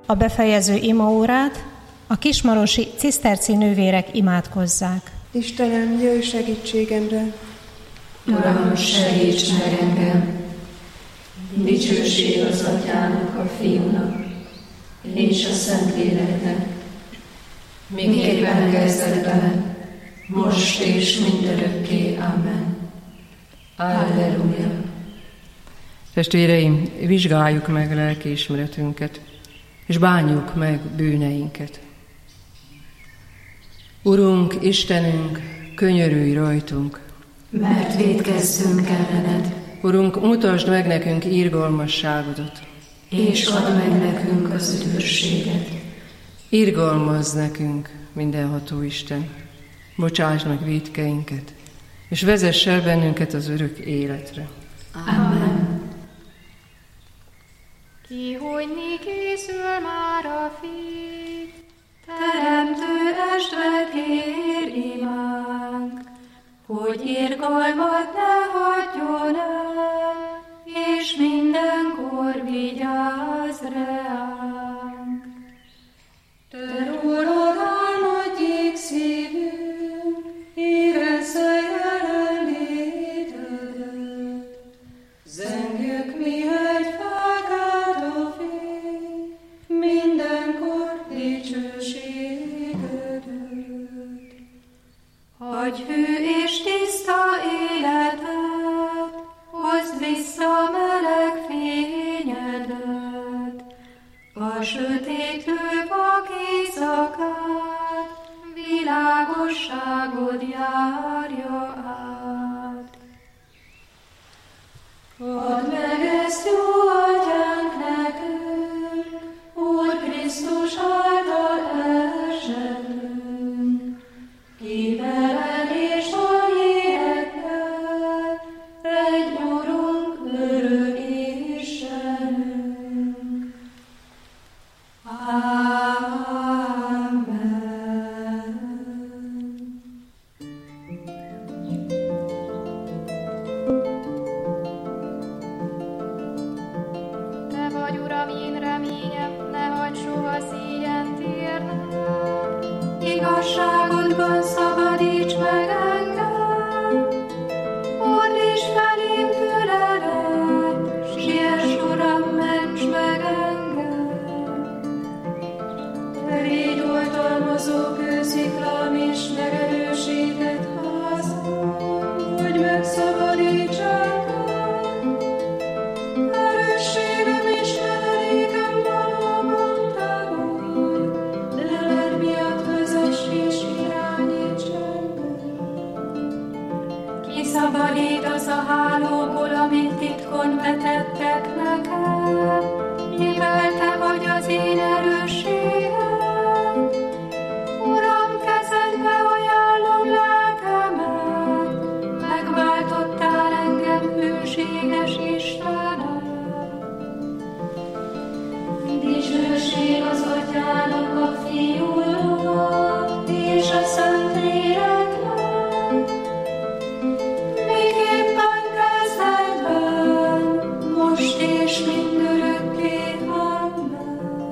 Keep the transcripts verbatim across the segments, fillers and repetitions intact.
a befejező imaórát a kismarosi ciszterci nővérek imádkozzák. Istenem, jöjj segítségemre! Uram, segíts meg engem! Dicsőség az Atyának, a Fiúnak és a Szentléleknek, miképpen kezdetben, most és mindörökké. Amen. Alleluja. Testvéreim, vizsgáljuk meg lelkiismeretünket, és bánjuk meg bűneinket. Urunk, Istenünk, könyörülj rajtunk, mert vétkeztünk ellened. Urunk, mutasd meg nekünk irgalmasságodat, és add meg nekünk az üdvösséget. Irgalmazz nekünk, mindenható Isten, bocsáss meg vétkeinket, és vezess el bennünket az örök életre. Amen. Kihújni készül már a Fiú, Teremtő estve kér imánk, hogy irgalmat ne hagyjon el, és mindenkor vigyázz reánk. Te rólad álmodjék szívünk, érezze jelenlétedet. Zengjük mi egy felkelt a fény, mindenkor dicsőségedet. Hagyj hű és tiszta életet, hozd vissza meleg fényedet, a sötétlő vak éjszakát, világosságod járja át. Add meg ezt, jó Atyánk, nekünk, Úr Krisztus által esetünk, ki veled és a lélekkel, egy Urunk, örök Istenünk. Amen. Te vagy, Uram, én reményem, ne hagyd soha szíjen térnem. Igazságodban szabadíts meg engem, fordíts felém füledet, siess, Uram, ments meg engem. Te légy oltalmazó kősziklám és megerősített házam, hogy megszabadíts engem. Erősségem és menedékem valóban te vagy, leled miatt vezess és irányíts engem. Kiszabadítasz a hálóból, amit titkon vetettek nekem, mivel te vagy az én erősségem. Uram, kezedbe ajánlom lelkemet, megváltottál engem, hűséges Istenem. Dicsőség az Atyának, a Fiúnak és a Szentléleknek, miképpen kezdetben, most és mindörökké. Amen.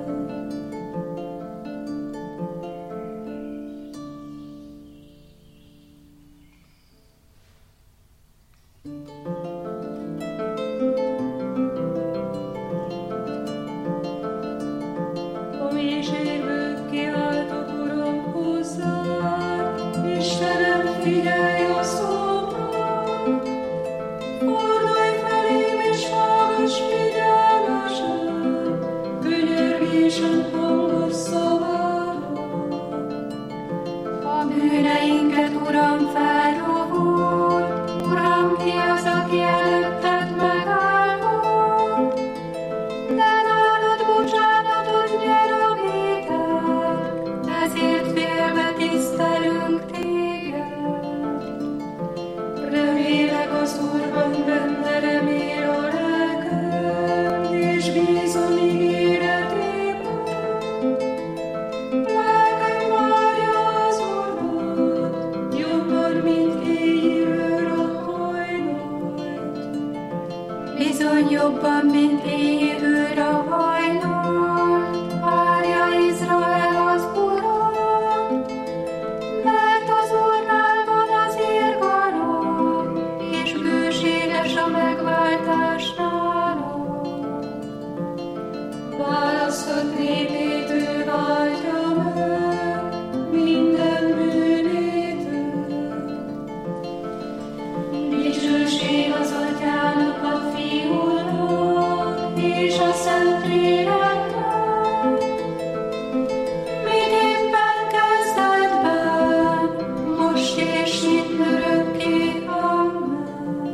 A mélységből kiáltok, Uram, hozzád, Istenem, figyelj a szómra. Fordulj felém és hallgass figyelmesen, könyörgésem hangos szavára. A bűneinket, Uram, felrovult, Uram, ki az, aki előtted megállott? De nálad bocsánatot nyer a vétek, ezért félve tisztelünk téged. Remélek az Úrban, benne remél a lelkem, és bízom ígéretében. választott népét ő váltja meg minden bűnétől. Dicsőség az Atyának, a Fiúnak és a Szentléleknek, mint éppen kezdetben, most és mindörökké. Amen.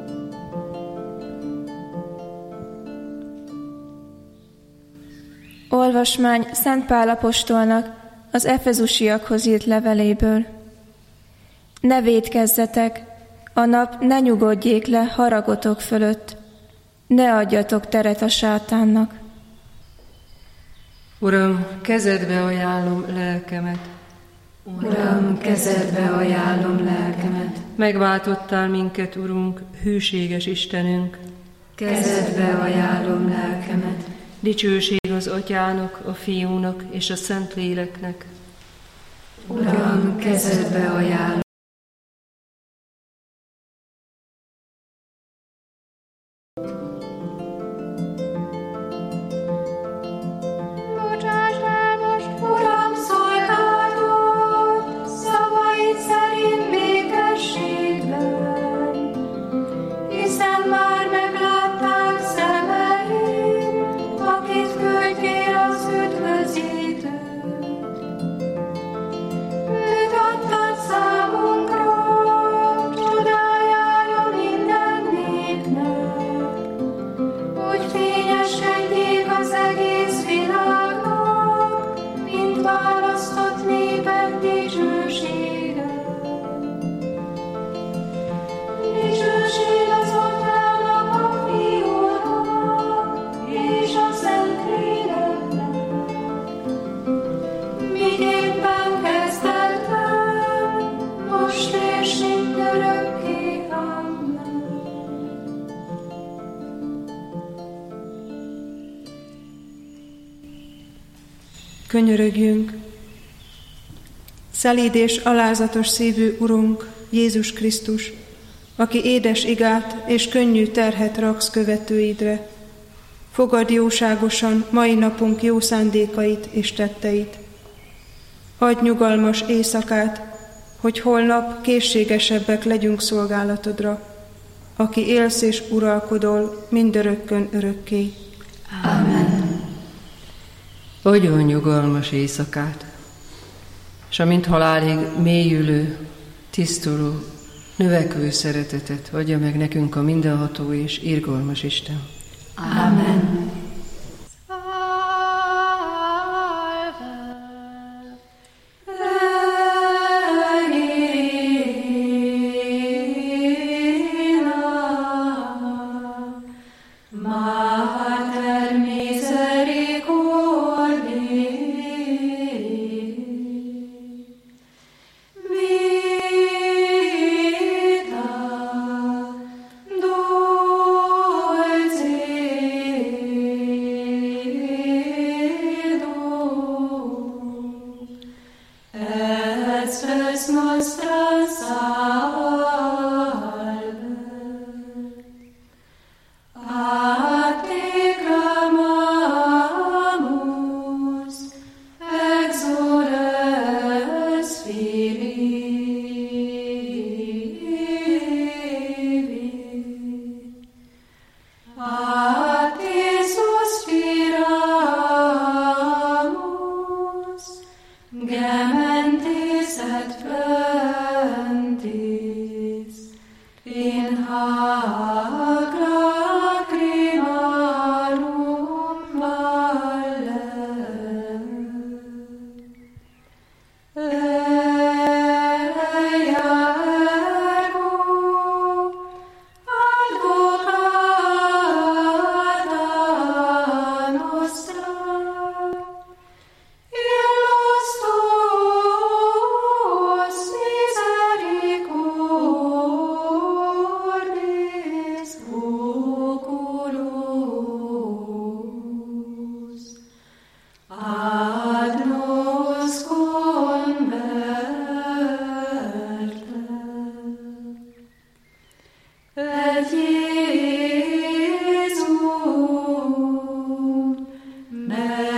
Olvasmány Szent Pál apostolnak az efezusiakhoz írt leveléből. Ne vétkezzetek, a nap ne nyugodjék le haragotok fölött, ne adjatok teret a sátánnak. Uram, kezedbe ajánlom lelkemet. Uram, kezedbe ajánlom lelkemet. Megváltottál minket, Urunk, hűséges Istenünk. Kezedbe ajánlom lelkemet. Dicsőség az Atyának, a Fiúnak és a Szentléleknek. Uram, kezedbe ajánlom. Bocsásd el most, Uram, szolgálatot, szavaid szerint békességben, hiszen már meglátták szemeim, akit küldtél az üdvözítőt. Őt adtad számunkra, csodájára minden népnek, hogy fényeskedjék az egész világnak, mint választott népek dicsősége. Dicsőség az Atyának, a Fiúnak és a Szentléleknek, miképpen kezdetben, most és mindörökké. Amen. Könyörögjünk! Szelíd és alázatos szívű Urunk, Jézus Krisztus, aki édes igát és könnyű terhet raksz követőidre, fogadd jóságosan mai napunk jó szándékait és tetteit. Adj nyugalmas éjszakát, hogy holnap készségesebbek legyünk szolgálatodra, aki élsz és uralkodol mindörökkön örökké. Amen. Adjon nyugalmas éjszakát, és amint halálig mélyülő, tisztuló, növekvő szeretetet adja meg nekünk a mindenható és irgalmas Isten. Amen. Jézus,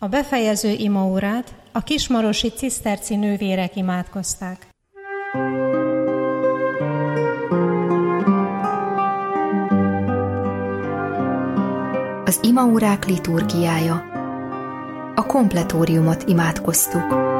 A befejező imaórát a kismarosi ciszterci nővérek imádkozták. Az imaórák liturgiája. A kompletóriumot imádkoztuk.